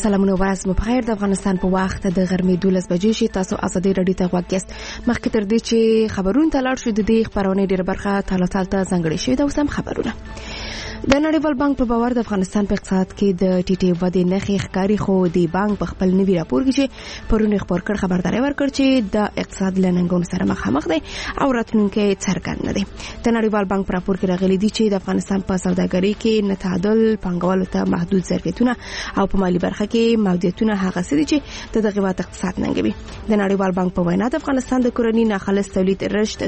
سلامونه واز مو بخیر. د افغانستان په وخت د غرمې 12 بجې شي. تاسو ازادي رادیو ته غواګست. مخکې تر دې چې خبرونه تلاړ شو د دې خبرونه ډېر برخه تاله ته ځنګړې شوې ده. اوس هم خبرونه. د نړیوال بانک په باور د افغانستان په اقتصاد کې د ټیټې ودې نښې ښکاري، خو د بانک په خپل نوي راپور کې چې پرون خبر کړ خبرداري ورکړ چې د اقتصاد له ننګونو سره مخامخ دی او راتلونکي څرګند نه دی. د نړیوال بانک په راپور کې راغلي دي چې د افغانستان په سوداګرۍ کې نتعادل، پانګوالو ته محدود ظرفیتونه او په مالي برخه کې محدودیتونه هغه څه دي چې د دغه وخت اقتصاد ننګوي. د نړیوال بانک په وینا د افغانستان د کورني ناخالص تولید رشد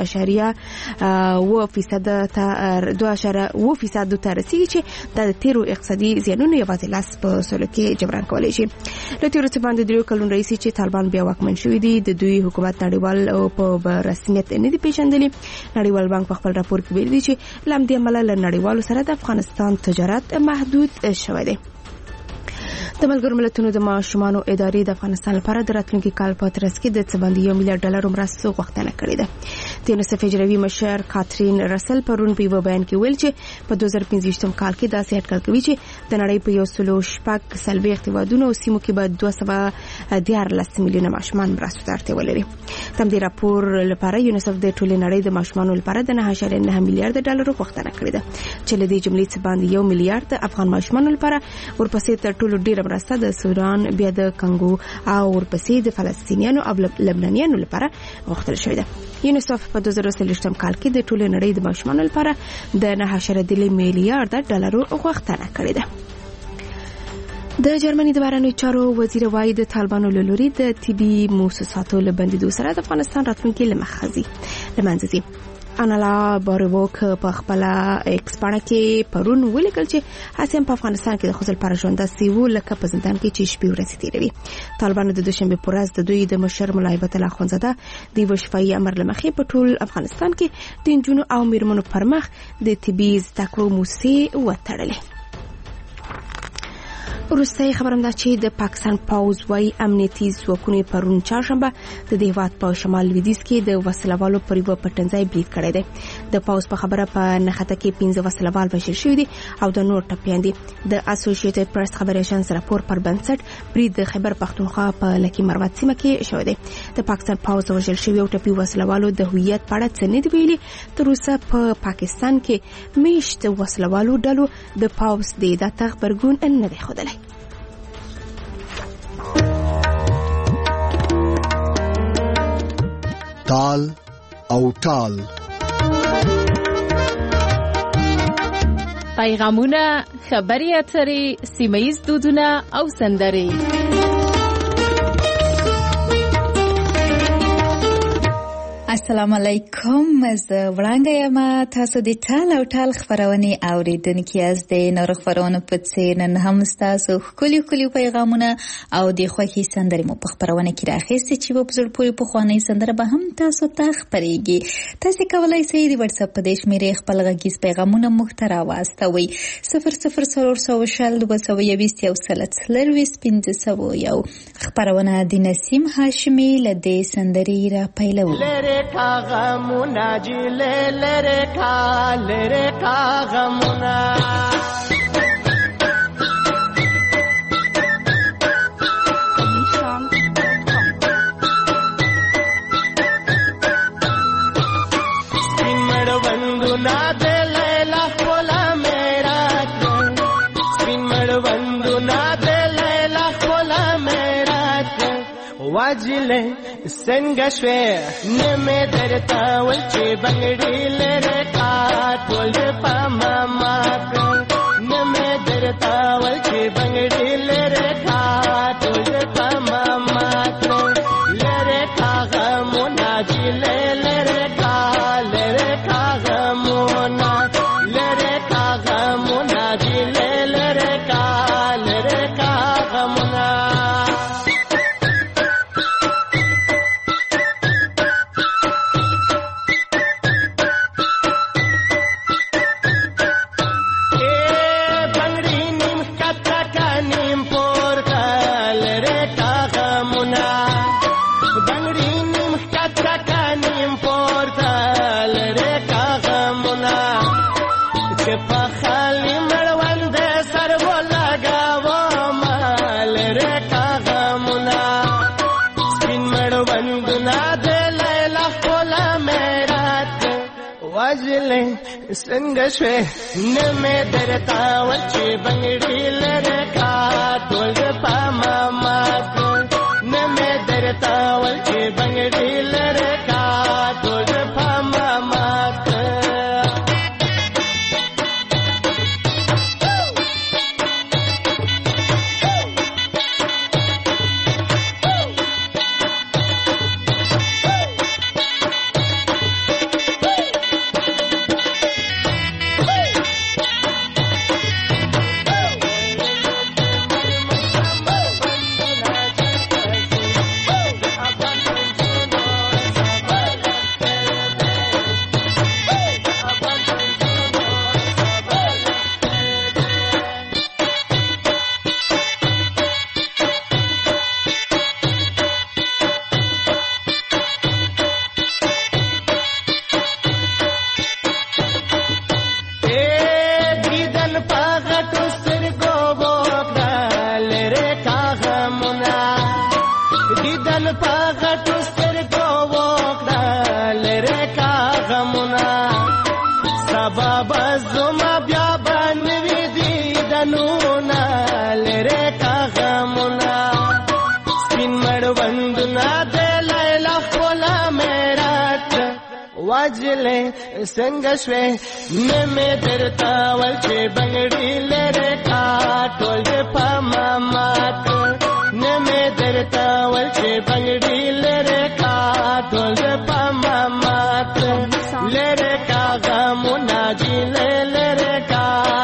2.7% ته رسیږي چې د تیرو اقتصادي زیانونو یوازې لاس په سلو کې جبران کولی شي. له تیرو څه باندې 3 کلونو راهیسې چې طالبان بیا واکمن شوي دي، د دوی حکومت نړیوال او په رسمیت نه دی پیژندلی. نړیوال بانک په خپل راپور کې ویلي چې لامدې عمله له نړیوالو سره د افغانستان تجارت محدود شوی دی. د ملګرو ملتونو د ماشومانو ادارې د افغانستان لپاره د راتلونکي کال په ترڅ کې د $1 میلیارډ مرستو غوښتنه کړې ده. د یونیسف اجرایي مشر کاترین رسل پرون په یو بیان کې ویل چې په 2015 کال کې داسې اټکل کوي چې د نړۍ په 140 هیوادونو او سیمو کې به 214 میلیونه ماشومان مرستو ته اړتیا ولري. تم دې راپور لپاره یونیسف د ټولې نړۍ د ماشومانو لپاره د $9.9 میلیارډ غوښتنه کړې ده چې له دې جملې څخه باندې 1 میلیارډ د افغان ماشومانو لپاره، ورپسې تر ټولو ډیر مرسته د سودان، بیا د کنګو او ورپسې د فلسطینیانو او لبنانیانو لپاره غوښتل شوې ده. یونیسف په 2023 کال کې د ټولې نړۍ د ماشومانو لپاره د $9.2 میلیارډ غوښتنه کړې ده. د جرمني د بهرنیو چارو وزیر وايي د طالبانو له لوري د طبي موسساتو له بندیدو سره د افغانستان راتلونکي له منځه ځي. انالا باروک په خپل ایکس باندې کې پرون ولیکل چې هڅه په افغانستان کې د خپل پر ژوند سیو لکه په زندان کې چې شپې ورځې تیروي. طالبانو د دوشنبه پر ورځ د دوی د مشر مولای عبد الله خونزاده د وشفای امر لمخې په ټول افغانستان کې د انجونو او میرمنو پر مخ د طبي زده کړو موسسې وتړلې. وروستۍ خبرم ده چې د پاکستان پوځ وايي امنیتي ځواکونو پرون چهارشنبه د هیواد په شمال لویدیځ کې د وسلوالو پر یو پټنځای برید کړی دی. د پوځ په خبره په نښته کې 15 وسلوال وژل شوي دي او د نور ټپیان دي. د اسوسییټډ پریس خبري اژانس راپور پر بنسټ برید د خیبر پختونخوا په لکی مروت سیمه کې شوی دی. د پاکستان پوځ وژل شوي او ټپي وسلوالو د هویت په اړه څه نه دی ویلي. تر اوسه په پاکستان کې میشت وسلوالو ډلو د پوځ د دغه خبرګون نه دی ښودلی. تال او ټال پیغامونه، خبري اترې، سیمه‌ییز دودونه او سندرې. السلام علیکم. زه وړاندې یم. تاسو د ټال او ټال خبرونه اوریدونکو یاست. د نور خبرونو په څیر نن هم تاسو خولي پیغامونه او د خوښي سندرې مو په خبرونه کې راخېستې چې په بزرګ پوری په خوانې سندره به هم تاسو ته خبرېږي. تاسو کولای شئ د واتس اپ په دې شمیرې خپل غږیز پیغامونه مخ ته راوستوئ. 004020 خبرونه د نسیم هاشمي له دې سندرې را پیلوي. غمونا جیلے لرے کا غمونا سپین مڑوندو نا دے لیلا خولا میرا سپین مڑوندو نا دے لیلا خولا میرا واجلے څنګه شوې نمې درته ول چې بنګړي لره کا ټول په ماما نمې درته ول چې بنګړي لره کا ټول په ماما لره کا غمونا جیلې لره کا غمونا لره کا غمونا جیلې لره کا غمونا de Laila kola merat wajle sangashe ne me derta walchi bangdi lere ka tol pa mama ne me derta walchi bangdi lere ka tol pa mama संगश्वे ने में दरता वल्चे बंगड़ी लेरे का टोल पा मामात ने में दरता वल्चे बंगड़ी लेरे का टोल पा मामात लेरे का गमुना जी लेरे का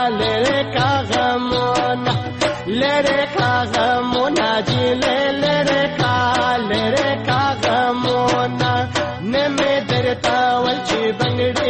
गमुना लेरे का गमुना जी लेरे का गमुना ने में दरता वल्चे बंगड़ी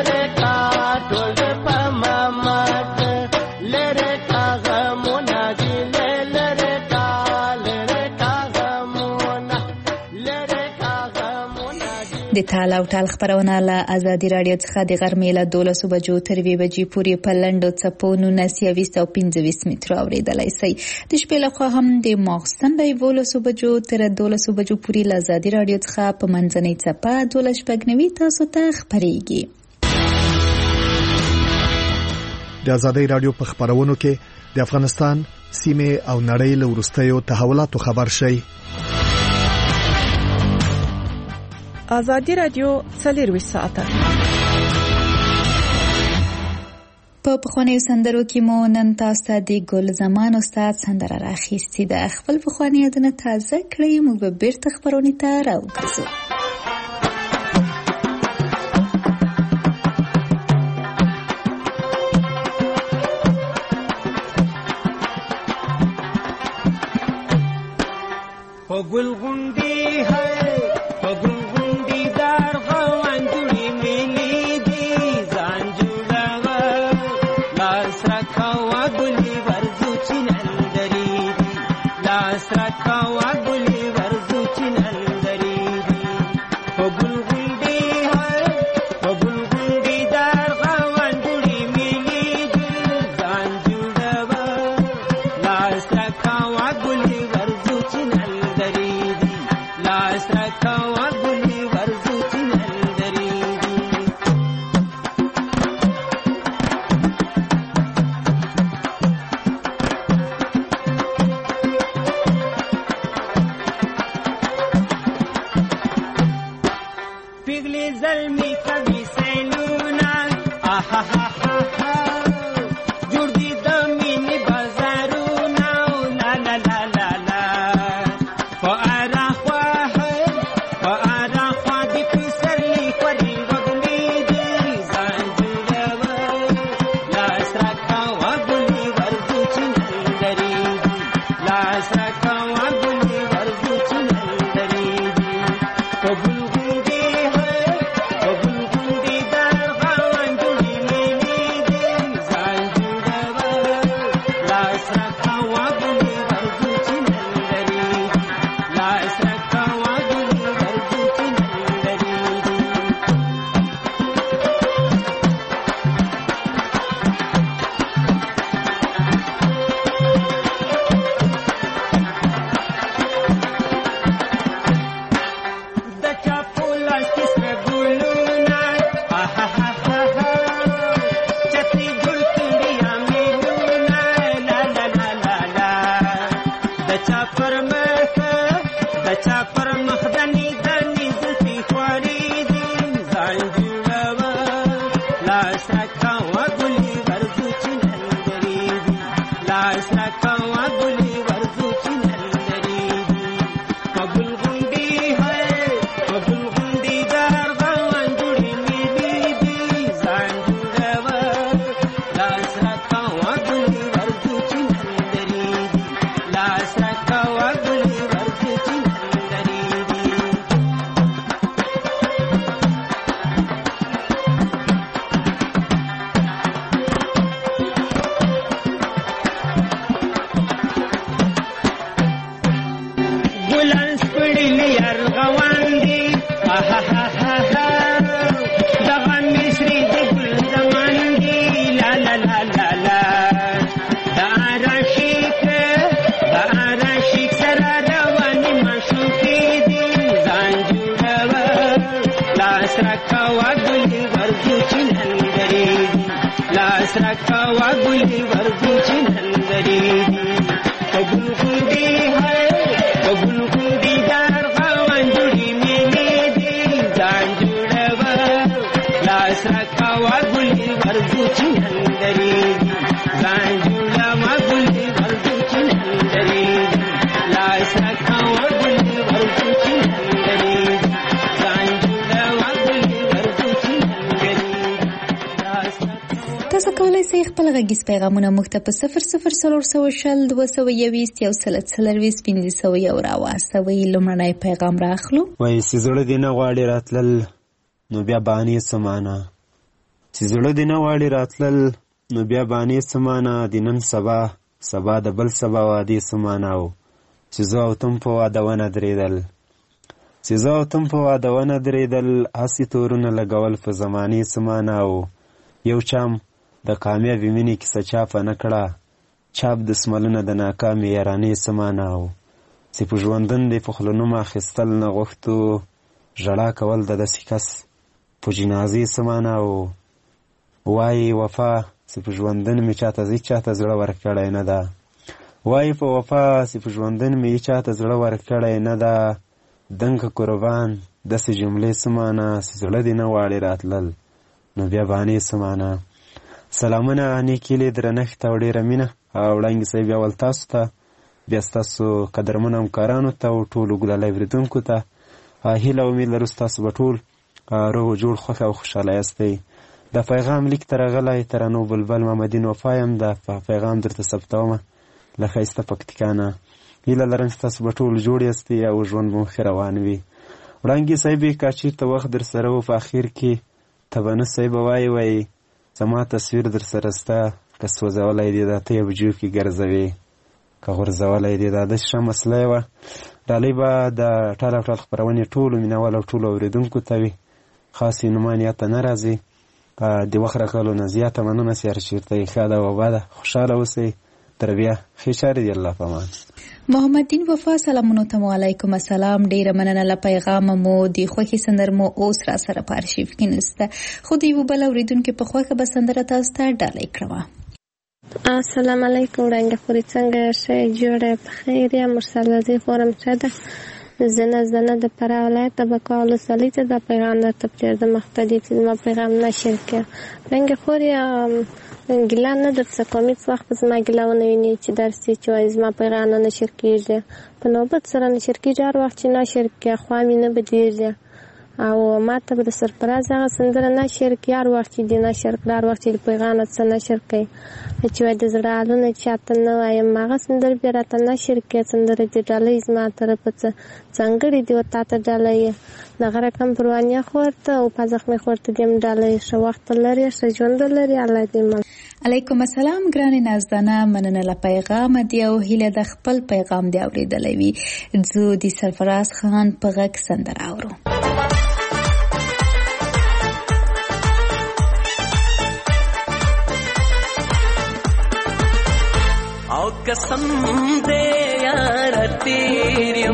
د تال او ټال خبرونه له ازادي رادیو څخه د غرمې له 12 بجو تر 2 بجې پورې په لنډو څپو 1925 مترو اوریدلای شئ. د شپې لخوا هم د ماخستن له 12 بجو تر 12 بجو پورې له ازادي رادیو څخه په منځنۍ څپه 12 تاسو ته خبرېږي. د ازادي رادیو په خبرونو کې د افغانستان سیمه او نړۍ له وروستیو تحولاتو خبر شئ. ازادي رادیو 24 ساعته په پخوانیو سندرو کې مو نن تاسو ته د ګل زمان استاد سندره راخیستې ده. خپل پخواني یادونه تازه کړئ. موږ به بیرته خبرونه ته راوګرځو. ګل غونډي ہے ګل غونډي دار غوان جوړي ملي دي ځان جوړاوه لاس راکاوه ګلي ورزو چنندري دي لاس راکاوه ګلي ورزو چنندري دي ګل غونډي ہے ګل غونډي دار غوان جوړي ملي دي ځان جوړاوه لاس راکاوه ګلي ورزو چنندري لاس راکاوه ګلي ورزو چنندري پیغلی زلمی کبھی سیلونا آها ها ها ها جوړ دي د مینې بازارونه لا لا لا لا لا لاس راکوا ګلي ورځو چې نن درېږي لاس راکوا ګلي ورځو چې نن درېږي کبل غونډي هاي کبل غونډي دار غوان جوړي مېلې دي ځان جوړوا لاس راکوا ګلي ورځو چې نن درېږي ځان جوړوا ګلي ورځو چې نن درېږي لاس راکوا ګلي ورځو چې نن درېږي تاسو کولای شئ خپل غږیز پیغامونه موږ ته په 0040 221 140 راواستوئ. لومړنی پیغام راخلو. وایي چې زړه دې نه غواړي راتلل نو بیا بانې څه معنا چې زړه دې نه غواړي راتلل نو بیا بانې څه معنا د نن سبا د بل سبا وادي څه معنا و چې زه او تم په واده ونه درېدل چې زه او تم په واده ونه درېدل هسې تورونه لګول په زمانې څه معنا و یو چم د کامیابې مینې کیسه چاپه نه کړه چاپ د سملونه د ناکامې یارانې څه معنا و چې په ژوندون دې په خوله نوم اخیستل نه غوښتو ژړا کول د داسې کس په جنازې څه معنا و وایي وفا چې په ژوندون مې چاته زړه ورکړی نه ده وایي په وفا چې په ژوندون مې چاته زړه ورکړی نه ده دنګه قربان داسې جملې څه معنا چې زړه دې نه غواړي راتلل نو بیا بانې څه معنا. سلامونه نیکې هیلې درنښت او ډېره مینه او وړانګې صاحب اول تاسو ته بیا ستاسو قدرمنو همکارانو ته او ټولو ګلالی اورېدونکو ته هیله امید لرو ستاسو به ټول روغ جوړ خوښ او خوشحاله یاستئ. د پیغام لیک ته راغلی ترانو بلبل محمدین وفا یم د پیغام درته ثبتومه له ښایسته پکتیکا نه. هیله لرم چې تاسو به ټول جوړ یاستئ او ژوند به مو ښه روان وي. وړانګې صاحب که چېرته وخت در سره و په اخر کې ته به نه صاحب وایي زما تصویر در سره سته که سوځولی دې دا ته یې په جیب کې ګرځوې که غورځولی دې دا داسې ښه مسله یې وه. ډالۍ به د ټال او ټال خپرونې ټولو مینهوال او ټولو اورېدونکو ته وي خاص نومان یاد ته نه راځي. د وخت راکولو نه زیاته مننه چې هر چېرته یې ښه ده او آباده خوشحاله اوسئ. تر بیا ښې چارې دي الله په امان. محمدین وفا سلامونو ته وعلیکم السلام. ډیره مننه له پیغامه مو د خوښې سندرمو اوس را سره په ارشیف کې نشته خو د یو بل اورېدونکي په خوښه به سندره تاسو ته ډالۍ کړمه. السلام علیکم وړانګه خوري څنګه ښه جوړه په خیر یم مرسل وزیر خورم ښه ده زنه د فراه ولایت د بکوا ولسوالۍ ته د پیغام درته پرېږدم مختلف چې زما پیغام نشر کړه وړانګه خوري ګیله نه درڅه کوم هېڅ وخت به زما ګیله ونه ویني چې درسي چې وایي زما پیغام نه نشر کېږي په نوبت سره نشر کېږي هر وخت چې نشر کړي خوا مې نه بدېږي او ما ته به د سرپرایز هغه سندره نشر کړي هر وخت چې دې نشر کړه هر وخت چې د پیغام نه څه نشر کوي چې وایي د زړه حالونه چاته نه وایم هغه سندرې بیا راته نشر کړي سندرې دې ډالۍ زما طرفه څه ځانګړې دي ورته ته ډالۍ دغه رقم پروانیه خو ورته او په زخمې خو ورته دې هم ډالۍ ښه وخت لري ښه ژوند لري الله دې مل. علیکم السلام ګرانې نازدانه مننه له پیغامه دی او هیله د خپل پیغام دی اورېدلی وي زه د سرفراز خان په غږ سندره اورو. او قسم دے یار تیریم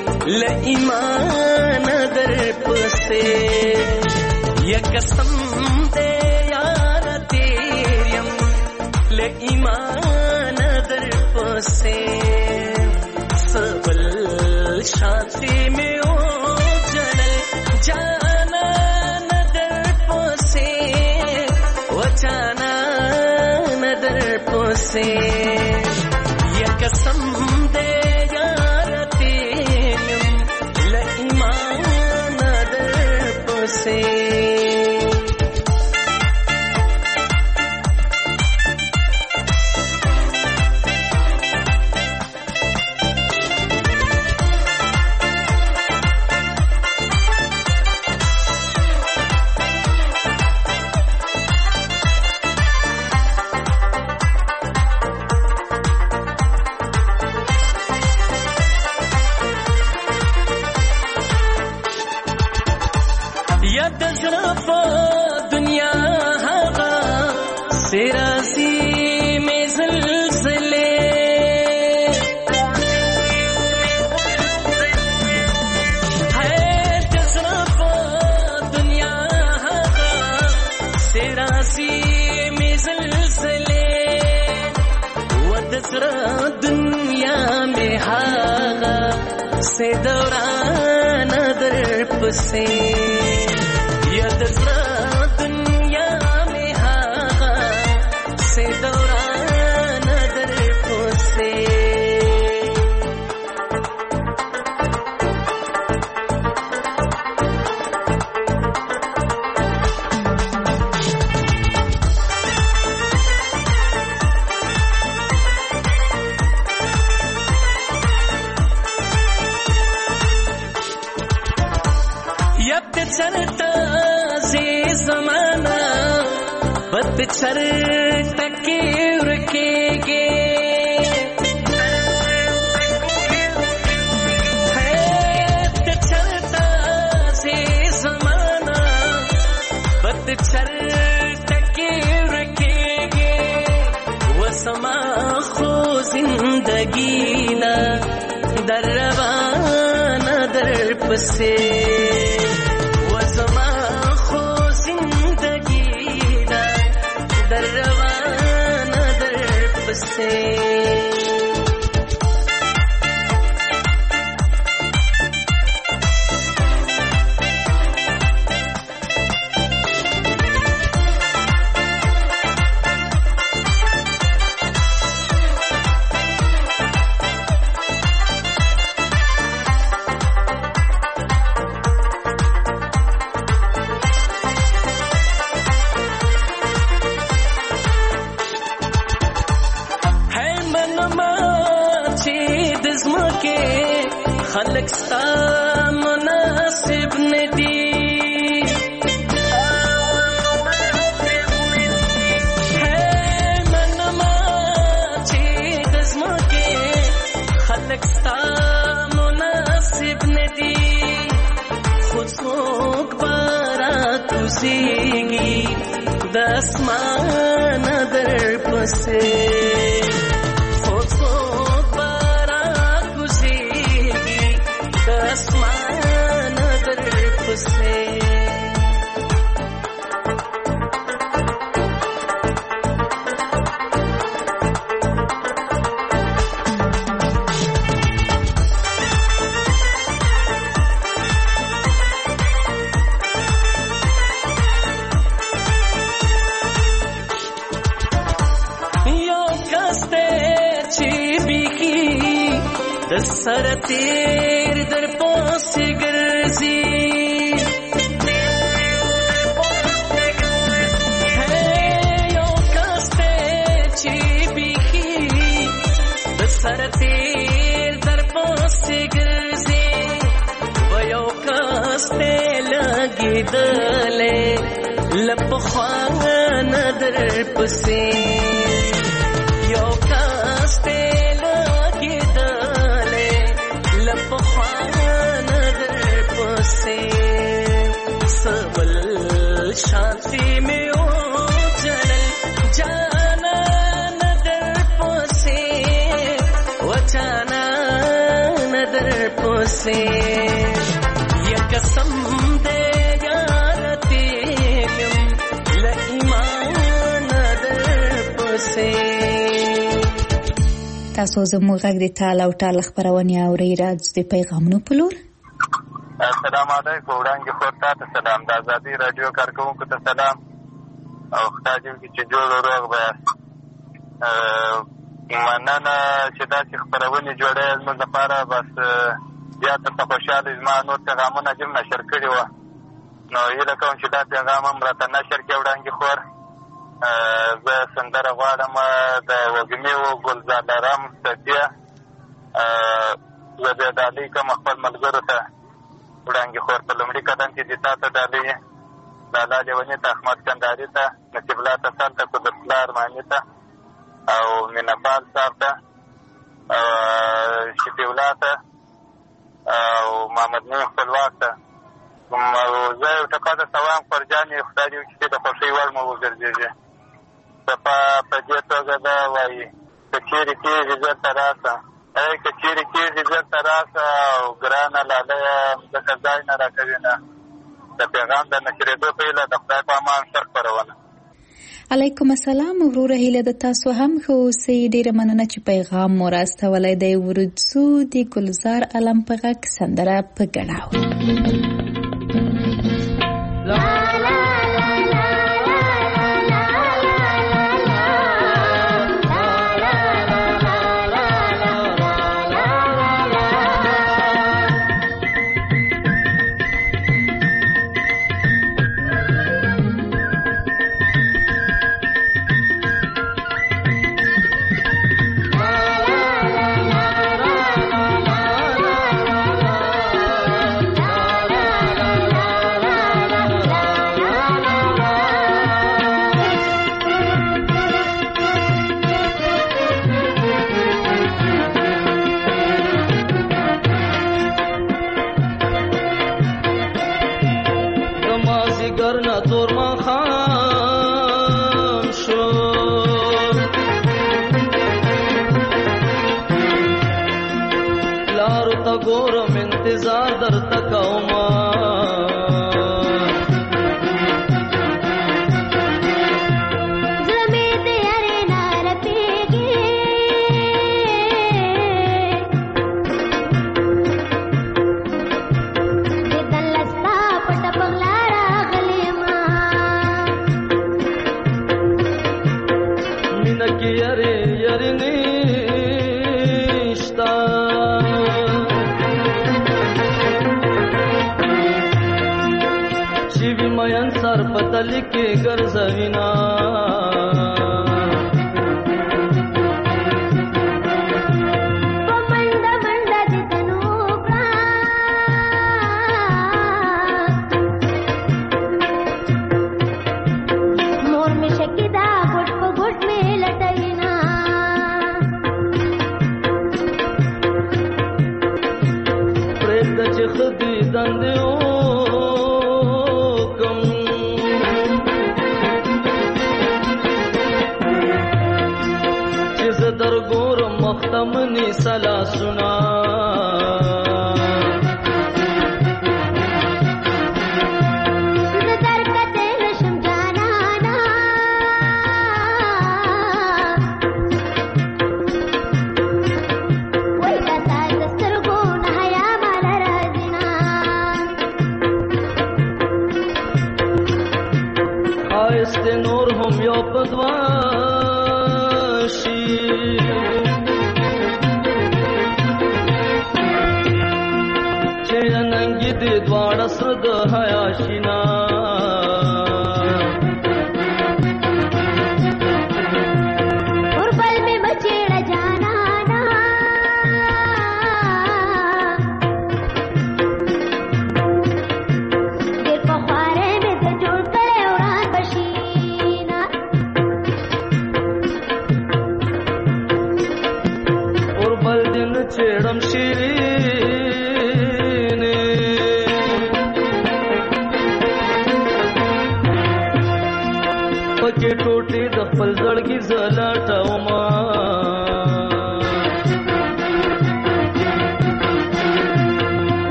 لایمان در پسے یا قسم دے یار تیریم لایمان در پسے سبل شاتی میں او جنل جانا ندر پسے و جانا ندر پسے قسم دے یار تیریم لایمان در پسے دنیا زړه دنیا مې هغه سه دوران در پسې یا د زړه دنیا مې هغه سه دوران در پسې पिछर टके रुकेगे चलता से जमाना पतझर टके रुकेगे वो समा खो जिंदगी ना दर रवाना दर पसे वो समा खो जिंदगी در روانه در پسې خلق ستا مناسب ندی ہے منما چی دزما کے خلق ستا مناسب ندی خود سوک بارا کسیگی دسمان در پسے सर तेर दर पास गर्जी है यो कास्ते चीबी की सर तेर दर पास गर्जी वयो कास्ते लगी दले लपखान दर पसे यो कास्ते लगी दले लपखान दर पसे सबल शांति में ओ जलल जाना नदर पसे वचाना नदर पसे ये कसम दे यार तेरियम लईमान नदर पसे تاسو زموږ غږ د ټال او ټال خبرونه اورئ راځي د پیغامونو په لور. السلام علیکم وړاندې خورتا ته سلام د ازادي رادیو کارکونکو ته سلام او خدای دې چې جوړ روغ به مننه چې داسې خبرونه جوړې زموږ لپاره بس بیا ته خوشاله زما نور پیغامونه جمع نشر کړي وو نو هیله کوم چې دا پیغام هم راته نشر کړي وړاندې خور زه سندره غواړم د وږمې و ګلزارلرم صفیه زه بیا ډالۍ کوم خپل ملګرو ته وړاندې خور په لومړي قدم کې د تا ته ډالۍ لالا لیوني ته احمد کندهاري ته نصیب الله تسل ته قدرت الله ارماني ته او مینهپال صاحب ته شفیع الله ته او محمد نور خپلواک ته زه یو ټکا درته وایم فرجانې خدای دې وکړي چې د خوښۍ وړ مو وګرځېږي په دې توګه دا وایي که چېرې کېږي زر ته راسه که چېرې کېږي زر ته راسه او ګرانه لالیه ځکه ځای نه راکوي نه د پیغام د نشرېدو په هیله د خدای په امان ښه خپرونه. علیکم السلام وروره هیله د تاسو هم خو سي ډیره مننه چې پیغام مو راستولای دی. ورځو د ګلزار علم په غږ سندره په ګډاو.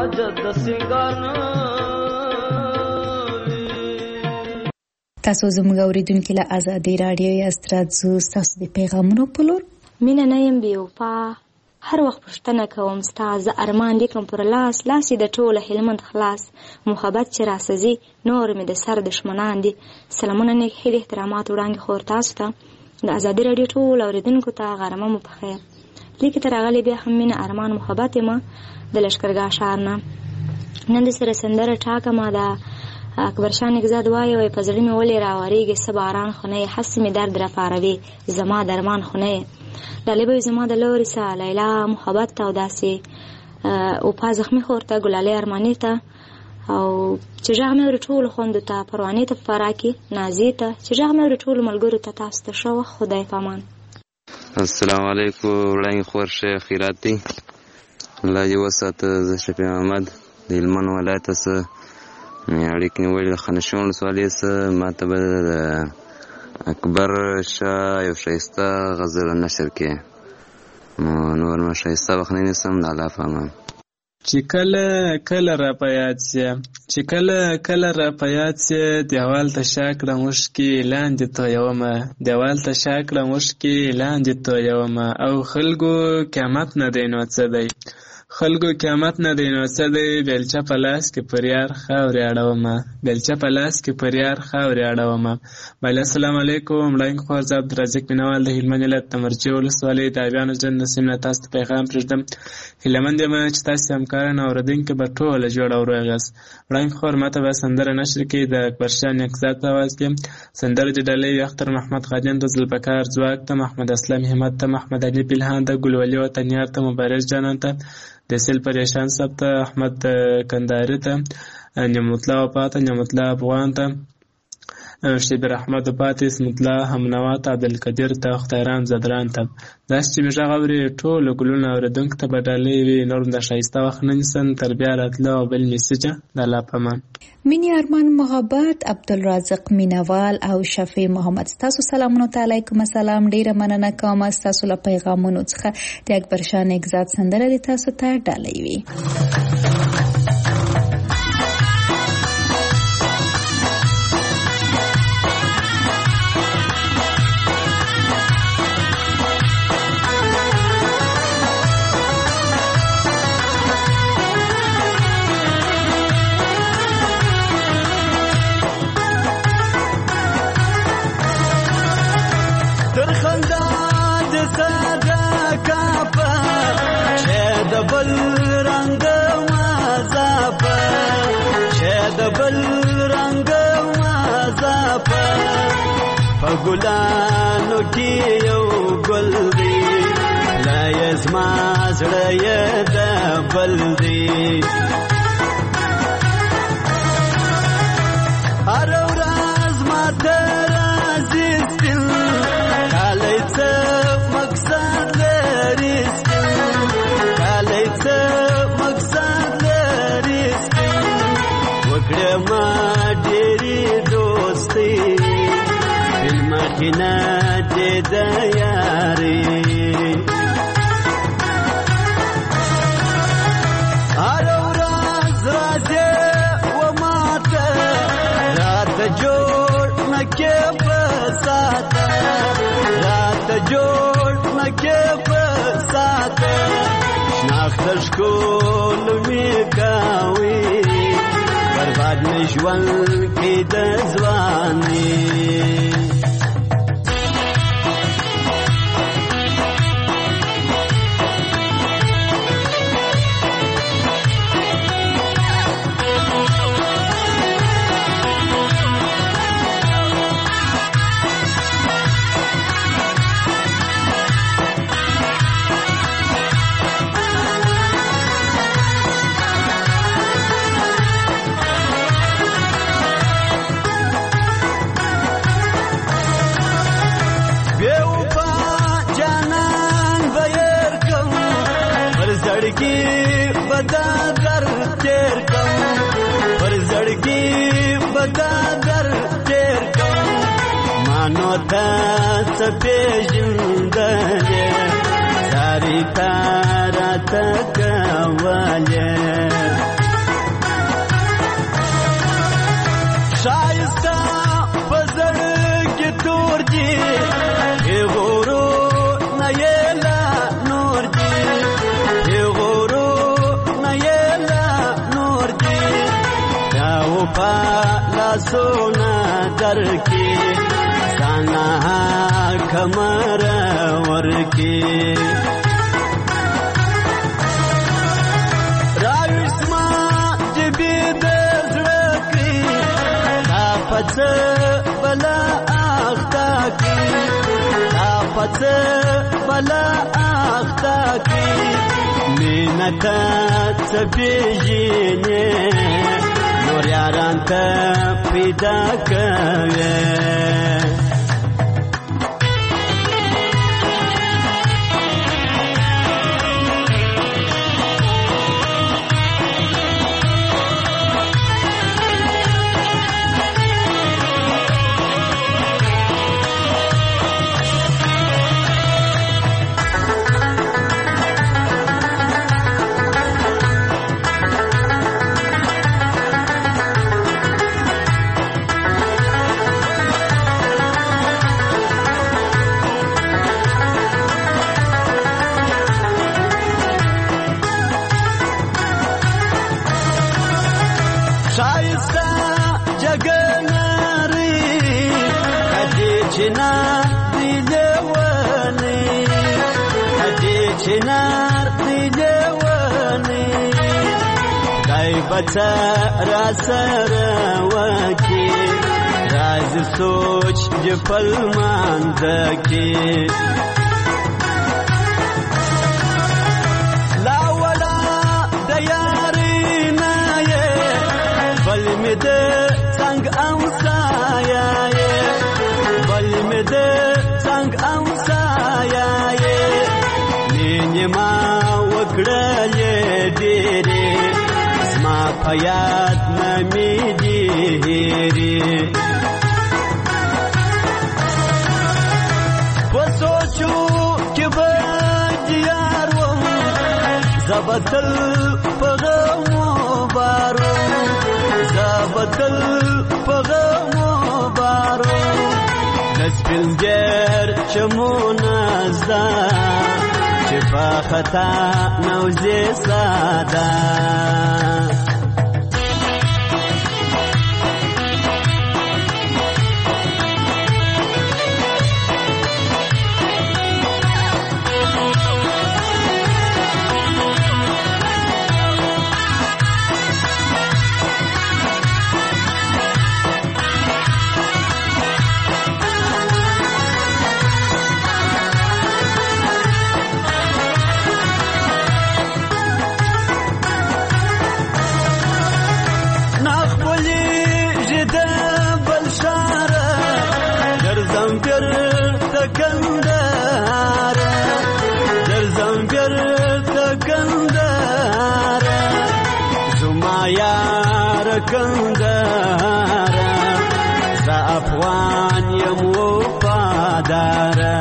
حاجت د سنگار تاسو زموږ اوریدونکو له آزادۍ رادیو یاست. راځو ستاسو د پیغامونو په لور. مینه نه یم بیوفا، هر وخت پوښتنه کوم ستا، زه ارمان لیکم پر لاس لاسې د ټوله هلمند خلاص، محبت چې راسزي نور مې د سر دشمنان دي. سلامونه نیک هیلې احترامات وړاندې خور تاسو ته د آزادۍ رادیو ټول اوریدونکو ته غرمه مو په خیر. لیکې ته راغلی بیا هم مینه ارمان محبت یم د لشکرګاه ښار نه. نن د سره سندره ټاکمه ده اکبر شاه نګزاد وایي په زړه مې ولې راوریږي څه باران خو نه یې، هسې مې درد راپاروي زما درمان خو نه یې. ډالۍ به زما د لورې سه لیلا محبت ته او داسې اوپا زخمي خور ته ګلالۍ ارماني ته او چې غږ مې اوري ټولو خویندو ته، پروانې ته په فراه کې نازیې ته، چې غږ مې اوري ټولو ملګرو ته، تاسو ته ښه وخت، خدای پامان. السلام علیکم. وړاندې خور شه خیرات دی، الله دې وساته. زه شفیع محمد د هلمند ولایت څخه اړیکې نیولې د خانشین ولسوالۍ څخه. ما ته به د اکبر شاه یو ښایسته غزل نشر کړې، نور نو ښایسته وخت نه نیسم، د الله په امان. چې کله کله را په یاد سي، چې کله کله را په یاد سي، دیوال ته شا کړم اوښکې لاندې تویومه، دیوال ته شا کړم اوښکې لاندې تویومه. او خلکو قیامت نه دی نو څه دی، خلکو قیامت نه دی نو څه دی، بیلچه په لاس کې پر یار خاورې اړومه، بیلچه په لاس کې پر یار خاورې اړومه. بله السلام علیکم. وړاندې خور زه عبدالرزاق مینوال د هلمند ولایت د مرجې ولسوالۍ د آبیانو جن نسیم نه تاسو ته پیغام پرېږدم. هیلهمند یم چې تاسې همکاران او اورېدونکي به ټوله جوړ او روغ یاست. وړاندې خور ماته به سندره نشر کړي د اکبر شاه نګزاد په اواز کې. سندره د ډالۍ اختر محمد خادم ته، ذوالفقار ځواک ته، محمد اسلام همت ته، محمد علي پیلهان ته، ګلولي وطنیار ته، مبارز جانان ته، د سیل پریشان صاحب ته، احمد کنداري ته، نعمت الله وفا ته، نعمت الله افغان ته، شبیر احمد وفا ته، اسمت الله همنوا ته، عبدالقدیر ته، خدایرام زدران ته. داسې چې مې غږ اوري ټولو ګلونه اورېدونکو ته به ډالۍ وي. نور د ښایسته وخت نه نیسم، تر بیا راتله او بل میسجه د الله په امان. مینی ارمان محبت، عبدالرازق مینوال او شفیع محمد، ستاسو سلامونو ته علیکم السلام. ډیره مننه کوم ستاسو له پیغامونو څخه. د اکبر شاه نګزاد سندره د تاسو ته ډالۍ وي. ګلانو کې یو ګل دی، لا یزما زړه یې د بل دی. هر ورځ ماته راځي سپین کالی، څه مقصد لري سپین کالی، څه مقصد لري سپین. وکړه ما ډېرې دوستي مخینه دې د یاري. هر ورځ راځي و ماته راته جوړ نه کې په ساته، راته جوړ نه کې په ساته. شناخته ښکل مې کوي، برباد مې ژوند کې د ځواني. ته پیژندلې ساری تارا تکواله لاسونه درکې ځانه کمر ورکې راوسما جبې د زړه کې دا پڅ بلا اختا کې دا پڅ بلا اختا کې مینته څپېژنې نور یاران ته پیدا کوي بچا را سره وکی راز سوچ جپل ماندکی لا ولا دیاری نایه بل می ده څنګ امسایه بل می ده څنګ امسایه نیما وکړلې ډېرې ما پیاد نمی دیری پسوچو که بدیار وم زبطل پغمو بارو زبطل پغمو بارو نسپنجر چمو نزدا چپا خطا نوزی سادا کندهارا ز افغان یم وفادارا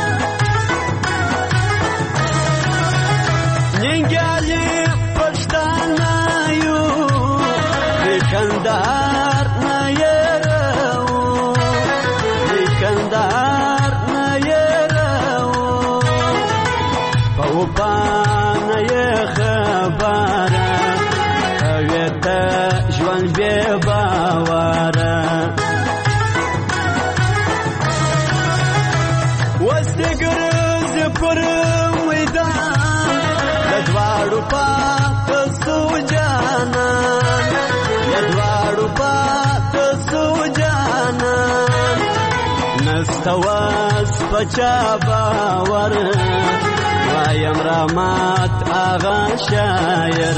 ننګیالي پښتانه یو د کندهار نه یو د کندهار نه یو په وپانه یې خبره کوي ته ژوند بې باوره اوس دې ګرځې پر میدان د دواړو پاته سو جانان د دواړو پاته سو جانان نسته واس په چا باور وایم رحمت آغا شاعر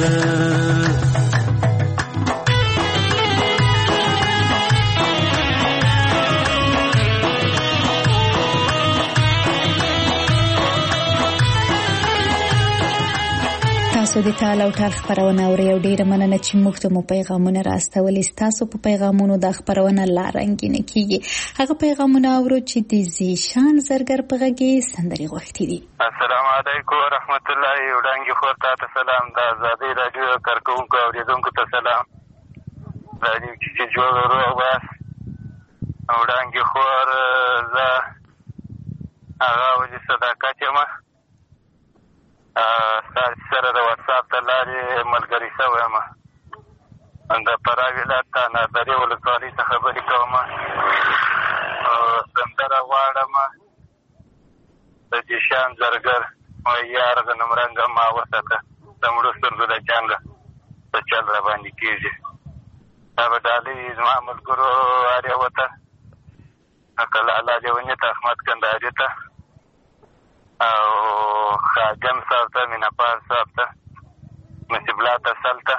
تاسو د ټال او ټال خبرونه اورئ او ډیره مننه چې موږ ته مو پیغامونه راستولي. ستاسو په پیغامونو د خبرونه لا رنګینه کیږي. هغه پیغامونه اورو چې د زیشان زرګر په غږ سندري غوښتي دي. السلام علیکم ورحمت الله وړاندې خور ته سلام. د آزادۍ رادیو کارکونکو اوریدونکو ته سلام. رادیو چې جوړ روغ باس وړاندې خور زه هغه ولې صداقت یم سره د واتساپ ته لارې ملګري شوی یم. د فراه ولایت نادرې ولسوالۍ څخه یار غنم رنګه ما وساته د مړو سترګو د جنګه څه چل را باندې کېږي دا به ډالۍ زما ملګرو هرې وطن کله الله لیوني ته احمد کندهاري ته او خادم صاحب ته مینهپال صاحب ته نصیب الله تسل ته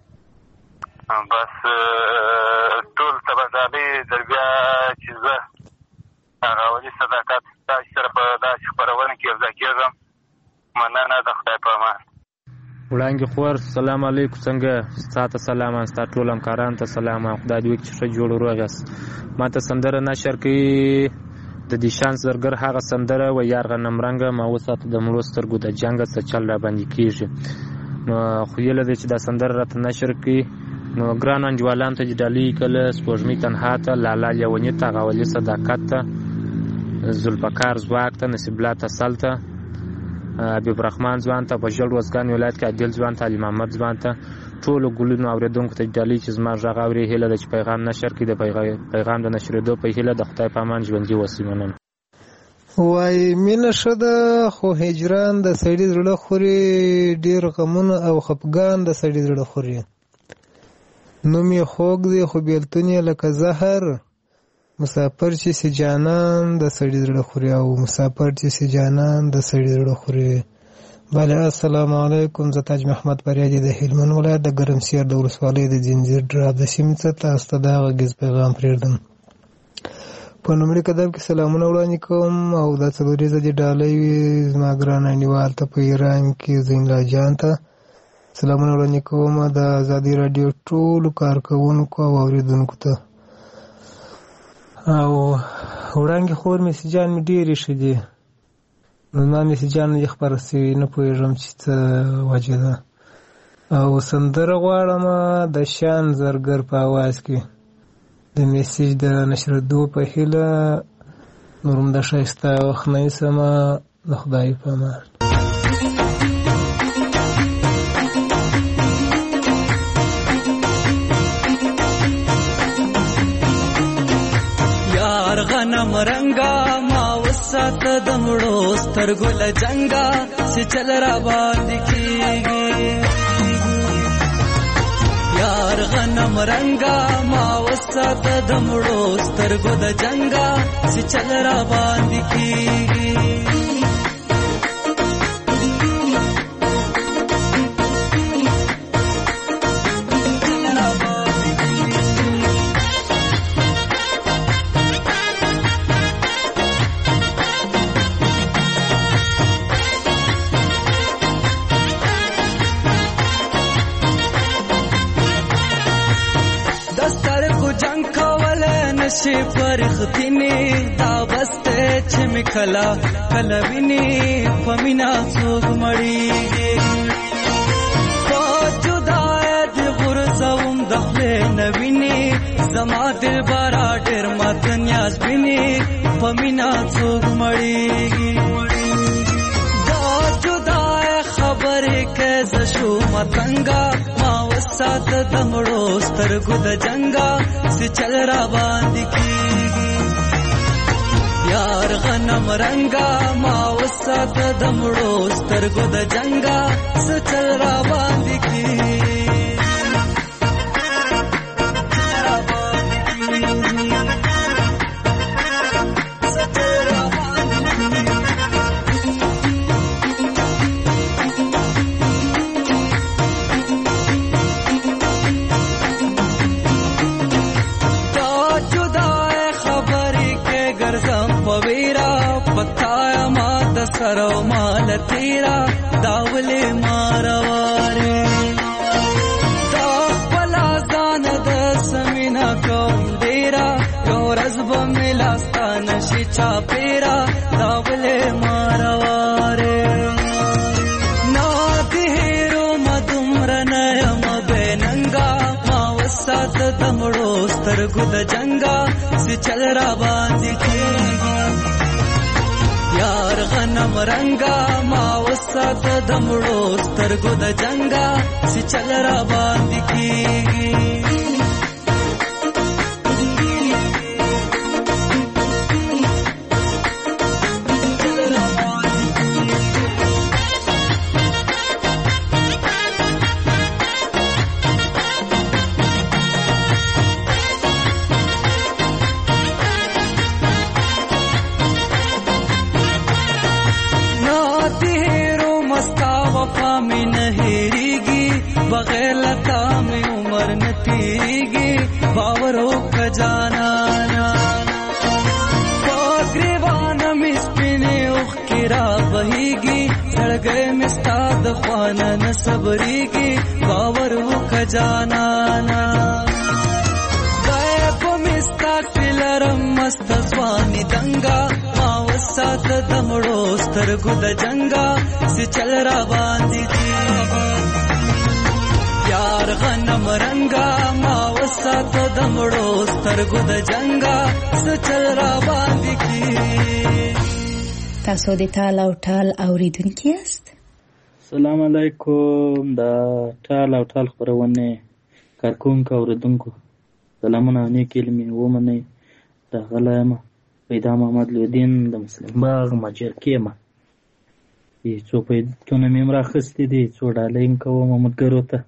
بس ټول ته به ډالۍ در بیا چې زه هغه ولي صداقت تاسو سره په داسې خپرونه کې یو ځای کېږم مننه د خدای په امان. وړانګې خور سلام علیکم څنګه ستا ته سلام ستا ټول همکارانو ته سلام خدای دې وکړي چې ښه جوړ روغ یاست. ما ته سندره نشر کوي د دیشان زرګر هغه سندره و یار غنم رنګه ما وساته د مړو سترګو د جنګه څه چل را باندې کېږي. نو خو یې لدې چې دا سندره راته نشر کړي نو ګران انجوالان ته ډالۍ کله سپوږمۍ تنها ته لالا لیوني ته غولي صداقت ته ذوالفقار ځواک ته نصیب الله تسل ته حبیب رحمان ځوان ته په ژړ وزګان ولایت کې عادل ځوان ته علي محمد ځوان ته ټولو ګلونو اورېدونکو ته ډالۍ چې زما غږ اوري هیله ده چې پیغام نشر کړي د پیغام د نشرېدو په هیله د خدای په امان ژوندي اوسئ. مننه. وای مینه ښه ده خو هجران د سړي زړه خوري ډېر غمونه او خفګان د سړي زړه خوري نوم یې خوږ دی خو بېلتون یې لکه زهر مسافر چې سي جانان د سړي زړه خوري او مسافر چې سي جانان د سړي زړه خوري. بله السلام علیکم زه تاج محمد بریادي د هلمند ولایت د ګرمسیر د ولسوالۍ د ځنځیر ډراب د سیمې څخه تاسو ته دا غږیز پیغام پرېږدم. په لومړي قدم کې سلامونه وړاندې کوم او دا څلوریزه دې ډالۍ وي زما ګران انډیوال ته په ایران کې زین الله جان ته سلامونه وړاندې کوم د ازادي راډیو ټولو کارکوونکو او اورېدونکو ته او وړاندې خور میسیجان مې ډېرې ښه دي نو زما میسیجان دې خپاره سوي نه پوهېږم چې څه وجه ده او سندره غواړم د شان زرګر په اواز کې د میسیج د نشرېدو په هیله نور هم د ښایسته وخت نه نیسمه د خدای په امان. یار غنم رنگا ما وسات د مړو سترګو له جنگا چې چل را باندې کېږي یار غنم رنگا ما وسات د مړو سترګو د جنگا چې چل را باندې کېږي نشي پرختینی دا بسته چې مکلا کلا ویني پمینا څوک مړیږي په جدای د غرزوم دخله نویني زما دل بارا ډېر مات نیاز ویني پمینا څوک مړیږي دا جدای خبرې کې ز شو متنګا ما وسات د مړو سترګو د جنگا چې چل را باندې کېږي یار غنم رنگا ما وسات د مړو سترګو د جنگا چې چل را باندې کېږي سرو مال تیرا داولے ماروارے دا پلا زان د سمینا کوم ډیرا یو رزب ملاستا نشي چا پیرا داولے ماروارے نا دهرو مدمر نیم بیننگا ما وسات دمړو سترګو د جنگا چې چل را باندې کېږي یار غنم رنگا ما وسات د مړو سترګو د جنگا چې چل را باندې کېږي می نهریږي بغیر لتا می عمر نتیږي باور وکړه جانانا پاګریوان می سپینې اوښ کې را بهیږي زړګی مې ستا د خوانه نه صبرېږي باور وکړه جانانا خدای په مې ستا کې لرم مست ځواني دنګه ما وساته د مړو سترګو د جنګه چې چل را باندې دي یار غنم رنګه ما وساته د مړو سترګو د جنګه چې چل را باندې کی. تاسو د ټال او ټال اوریدونکي یاست؟ السلام علیکم. دا ټال او ټال خپرونه کارکونکو اوریدونکو سلامونه او نیک علمي ومنئ. راغلی یم پیدا محمد لودین د مسلم باغ مجرکې یم. څو پیدونه مې هم راخیستې دي، څو ډالۍ هم کوم ملګرو ته.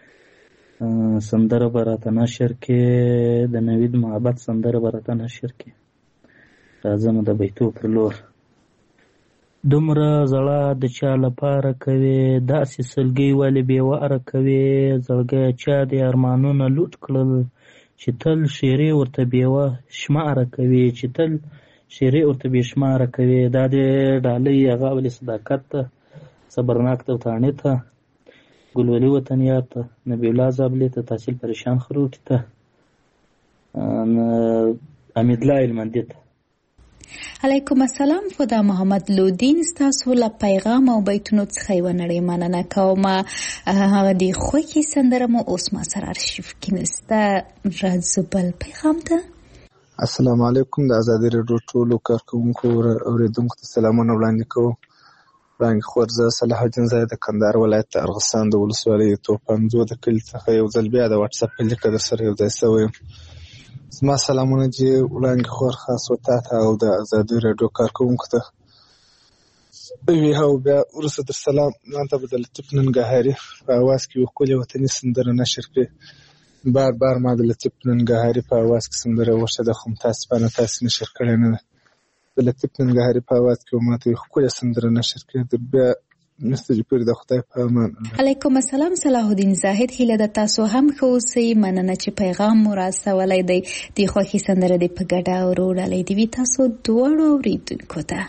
سندره به راته نشر کې د نوید محبت سندره به راته نشر کې. راځم د بیتو پر لور. دومره زړه د چا لپاره کوې داسې سلګۍ ولې بېواره کوې زړګی چا د ارمانونه لوټ کړل چې تل شیرې ورته بېوه شماره کوي چې تل شیرې ورته بې شماره کوي. دا د ډالۍ هغه ولې صداقت ته صبرناک ته وتاڼې ته ګلولي وطنیار ته نبی الله زابلې ته تحصیل پریشان خروټي ته امیدالله علمندي ته. علیکم السلام. خدا محمد لودین ستاسو له پیغام او بیتونو څخه یوه نړۍ مننه کوم. هغه د خوښې سندره مو اوس ما سره ارشیف کې نسته. راځو بل پیغام ته. السلام علیکم. د ازادي راډیو ټولو کارکوونکو اوریدونکو ته سلامونه وړاندې کوم. وړاندې خور زه صلاح الدین زاید د کندهار ولایت د ارغستان د ولسوالۍ د توپنځو د کلي څخه یو ځل بیا د واتساپ په لیکه در سره یو ځای شوی یم. زما سلامونه چې وړاندې خور خاص و تا ته او د ازادي راډیو کارکوونکو ته وي. او بیا وروسته در سلام ځان ته به د لطیف ننګهاري په اواز کې یو ښکلې وطني سندره نشر کړې. بار بار ما د لطیف ننګهاري په اواز کې سندره غوښته ده، خو متاسفانه تاسې نشر کړې نه ده. د لطیف ننګهاري په اواز کې ما ته یو ښکلې سندره نشر کړې. بیا نستجی پوری د خدای په امان. علیکم السلام. صلاح الدین زاهد هیله د تاسو هم ښه اوسئ. مننه چې پیغام مو راسولی دی. د خوښې سندره دې په ګډه وروړلی دي وي تاسو دواړو اورېدونکو ته.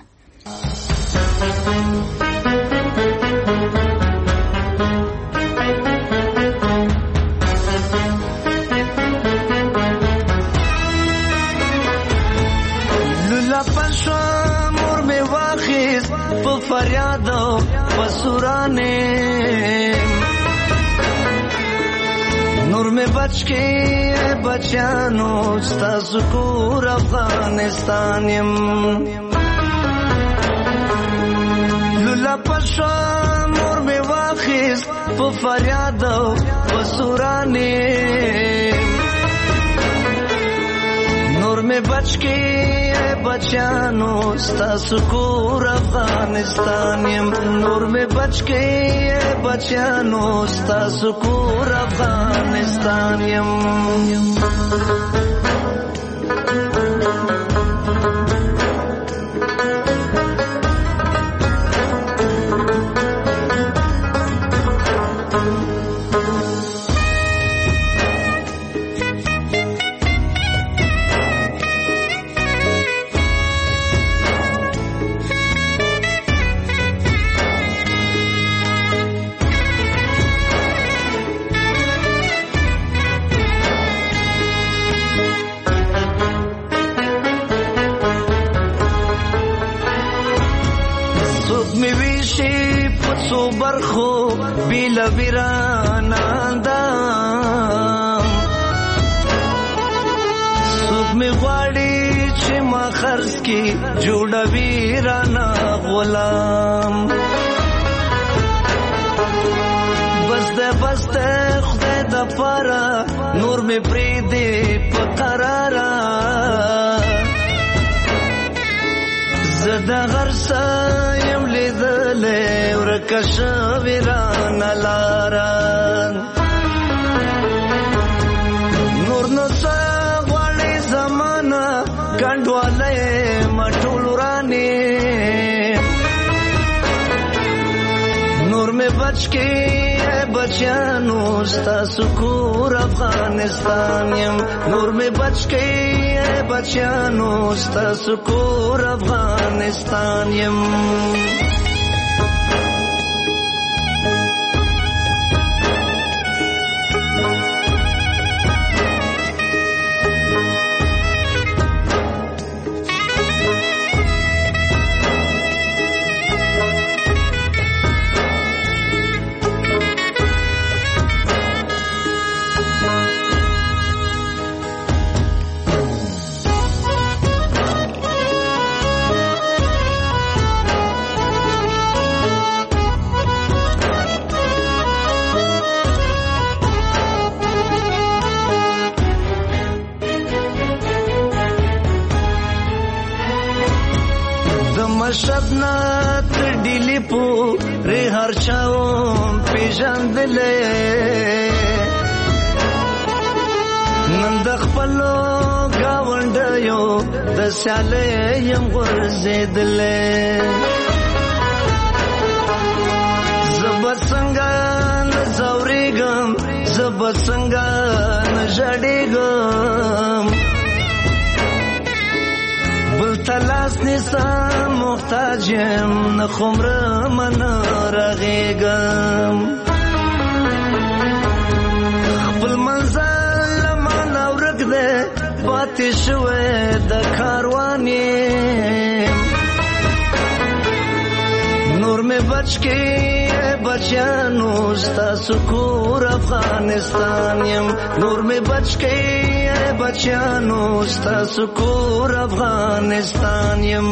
لولا پښه مور مې واخیست په فریاد او په سورانې نور مې بچ کې بچیانو ستاسو کور افغانستان یم. لولا پښه مور مې واخیست په فریاد او په سورانې نور مې بچ کې بچیانو ستاسو کور افغانستان یم. نور مې بچ کې بچیانو ستاسو کور افغانستان یم. برخو بیل ویراناندم سوک می غواړي چې ما خرڅ کی جوړه ویرانا غلام. بس ده خدای د پاره نور می پری دی په قرارا زده غرسه یم لیدلې ورکه شوې رانه لاره نور نو څه غواړې زمانه کنډوالی ما ټول ورانې نور مې بچ کې بچیانو ستاسو کور افغانستان یم نور می بچ کې بچیانو ستاسو کور افغانستان یم شبنا تر ډیلی پورې هر چاوم پیژندلې نن د خپلو ګاونډیو د سیالۍ یم غورځېدلې زه به څنګه نه ځورېږم زه به څنګه نه ژړېږم بل تلاس نیسم محتاج یم نه خمرم نه رغېږم خپل منزل له مانه ورک دی پاتې شوی د کاروان یم نور مې بچ کې بچیانو ستاسو کور افغانستان یم نور مې بچ کې بچیانو ستاسو کور افغانستان یم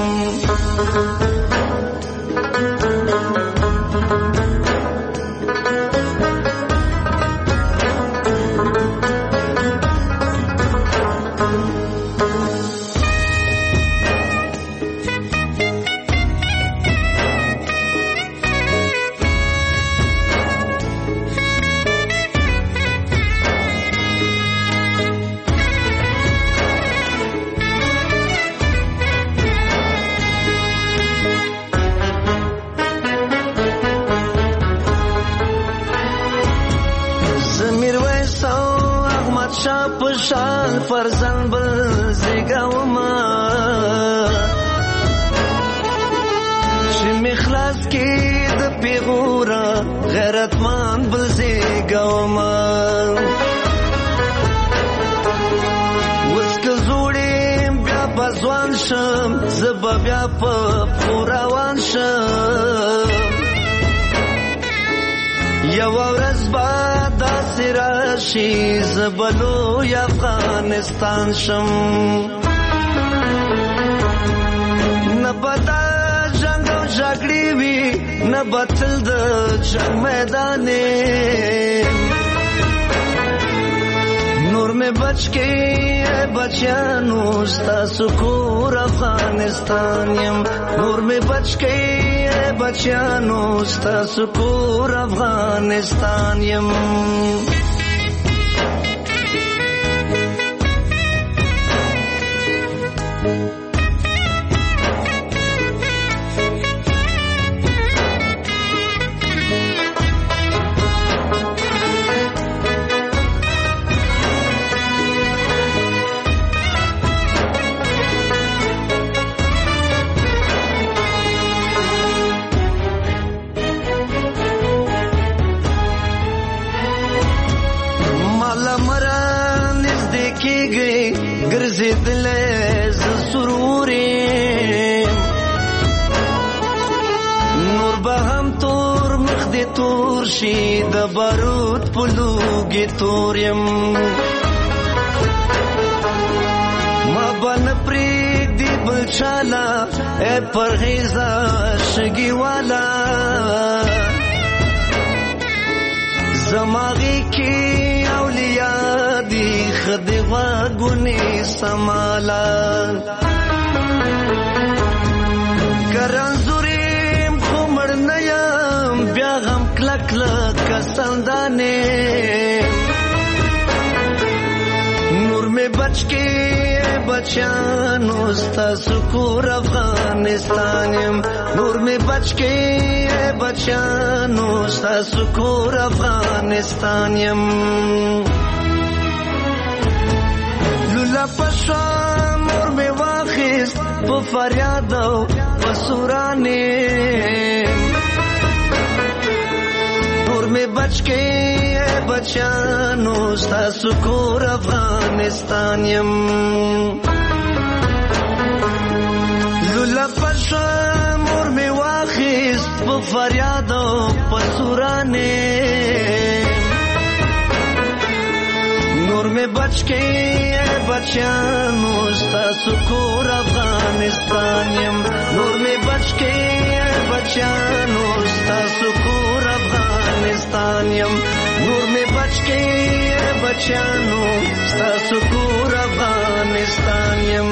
شال فرزند بل زیګاوما چې مخلاص کې د پیغورا غیرتمان بل زیګاوما وسک زوړې بیا بزوان شم زب بیا په روان شم یو ورځ بعد راشي زبلو یا افغانستان شم نه پتا جنگ او جګړې وي نه بتل د جنگ میدان نور مې بچ کې بچیانو ستاسو کور افغانستان یم نور مې بچ کې بچیانو ستاسو کور افغانستان یم ګرځېدلې زه سرورې نور به هم تور مخ دې تور شي د بارود په لوګي تور یم ما به نه پرېږدي بل چاله ای پرهېزه شګي والا زماغي کې اولیا دی خدای واګونی سمالا ګرانزوریم خمر نه یم بیا غم کلک کسندانې نور مې में बच के बचानो स्तसु कूर अफगानिस्तानियम नूर में बच के बचानो स्तसु कूर अफगानिस्तानियम लुला पशा मोर में वाखिस वो फरियादो वसुराने नूर में बच के बचानो स्तसु कूर अफगानिस्तानियम लुला पशा मोर में वाखिस वो फरियादो वसुराने नूर में बच के बचानो स्तसु कूर अफगानिस्तानियम नूर में बच के बचानो स्तसु कूर अफगानिस्तानियम नूर में बच के बचानो स्तसु कूर अफगानिस्तानियम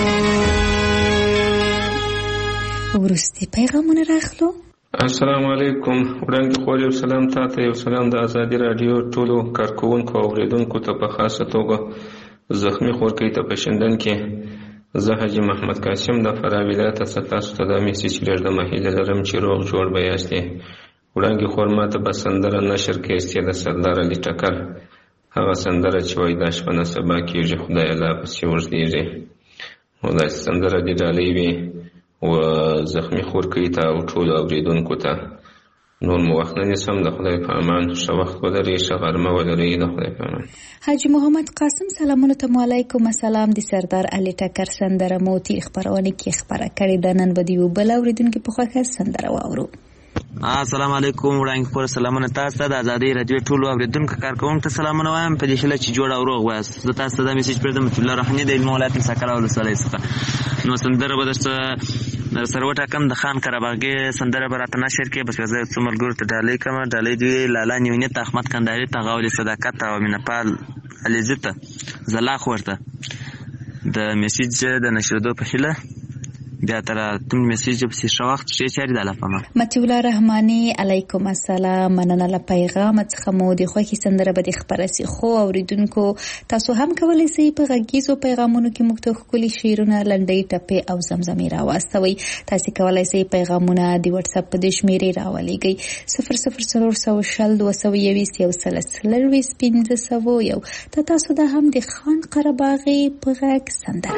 ورستی پیغامونه راخلو. السلام علیکم. وړاندې خو یو سلام تاسو یو سلام د ازادي رادیو ټولو کارکونکو او اوریدونکو ته په خاصه توګه زخمی خورکۍ ته په شندن کې زه حاجی محمد قاسم د فراه ولایت څخه تاسو ته د میسج لرم هیله لرم چې روغ جوړ به یاستئ. وړاندې خو ماته به سندره نشر کې استې د سردار علي ټکر هغه سندره چې وایي دا شپه نه سبا کېږي خدای الله پسې ورځېږي نو دا سندره دې ډالۍ وي و زخمی خورکۍ ته او ټولو اوریدونکو ته نور مو وخت نه نیسم د خدای په امان ښه وخت ولرئ ښه غرمه ولرئ د خدای په امان. حاجی محمد قاسم سلامونه ته علیکم السلام. د سردار علي ټکر سندره مو تیر خبرونه کې خبره کړې ده نن به دیو بل اوریدونکو په خوښه سندره واورو. السلام علیکم وړاندې خور سلامونه تاسو ته د ازادي رادیو ټولو اوریدونکو کارکونکو ته سلامونه وایم په دې شله چې جوړ او روغ وایاست. زه تاسو ته د میسج پرېږدم الله رحمني د علم ولایت سکره ولسوالۍ څخه نو سندره به درته سره وټاکم د خان قرهباغي سندره به راته نشر کې بس زه څو ملګرو ته ډالۍ کوم ډالۍ دی لالا نیونیت احمد کندهاري ته غوړي صداقت او مینپال علیزته زلا خورته د میسج د نشردو په هیله بیا تر تم میسج په څه وخت شي چاري د لفظه متي الله رحماني علیکم السلام مننه له پیغام څخه مو د خوښي سندره به د خبرسي خو اوریدونکو تاسو هم کولای شئ په غږیزو پیغامونو کې موږ ته خولي شیرونه لنډۍ ټپې او زمزمې راوستوي. تاسو کولای شئ پیغامونه د واتس اپ په د شمیرې راولېږئ 00402021 تاسو دا هم د خان قرهباغي په غږ سندره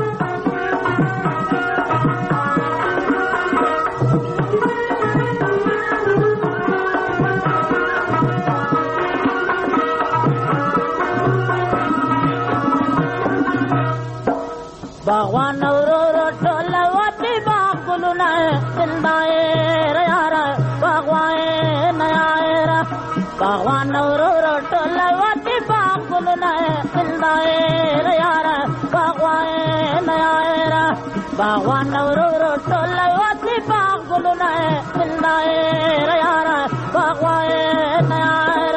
باغوان ورو ټول وتی باغونه سندایر یار باغوان یار باغوان ورو ټول وتی باغونه سندایر یار باغوان یار باغوان ورو ټول وتی باغونه سندایر یار باغوان یار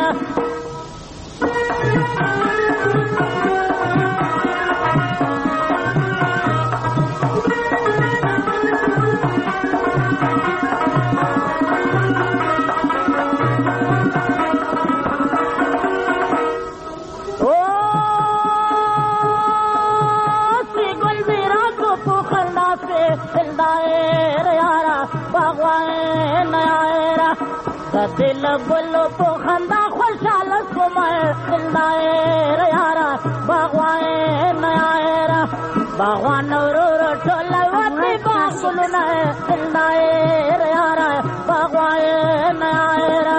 दिल गुलो को खंदा खुशहाल सुमय दिलदार यारा बागवान यारा बागवान रो टोलवती बागुल न दिलदार यारा बागवान यारा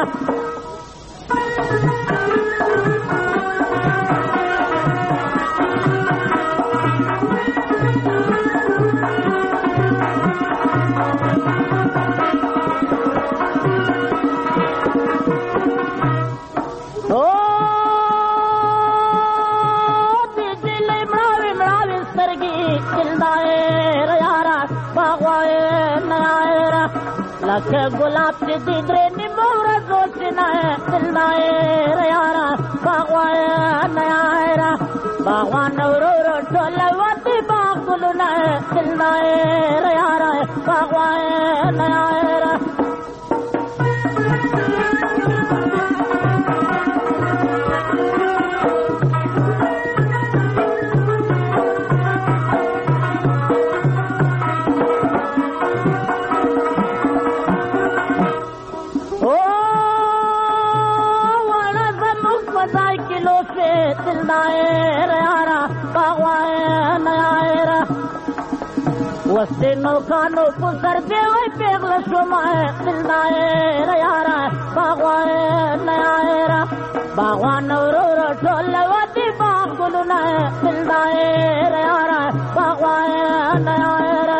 लख गुलाब की दिदरे निमोरा रोशना है दिलदार यारा बागवान यारा बागवान रो टोलवती बागुल न दिलदार यारा बागवान यारा से दिलदाए यारा बागवाए नयारा वस्ते नौकानो पुसर देवे पेगल सुमाए दिलदाए यारा बागवाए नयारा बागवान रो ढोलवती बागुलना दिलदाए यारा बागवाए नयारा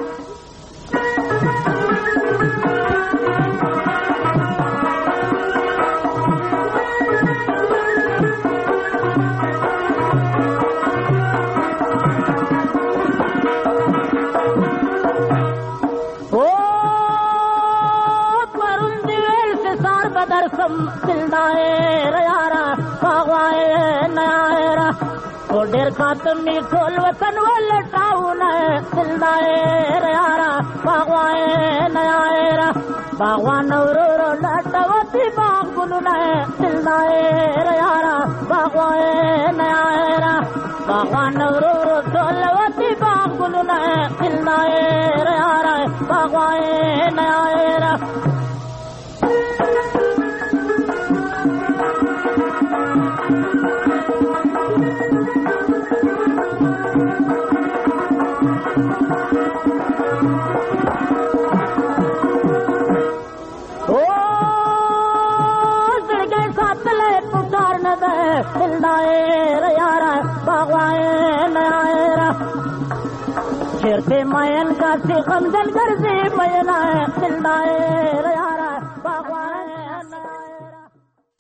दिलदाए यारा बागवाए नयारा डेर खातमी ढोल वतन वाले टाउन दिलदाए यारा बागवाए नयारा बागवान रो लटवती बागुन दिलदाए यारा बागवाए नयारा बागवान रो ढोलवती बागुन दिलदाए यारा बागवाए नयारा दिलदाए यारा बागवाए नयारा शेरते मयन का से गमजन कर से मयना दिलदाए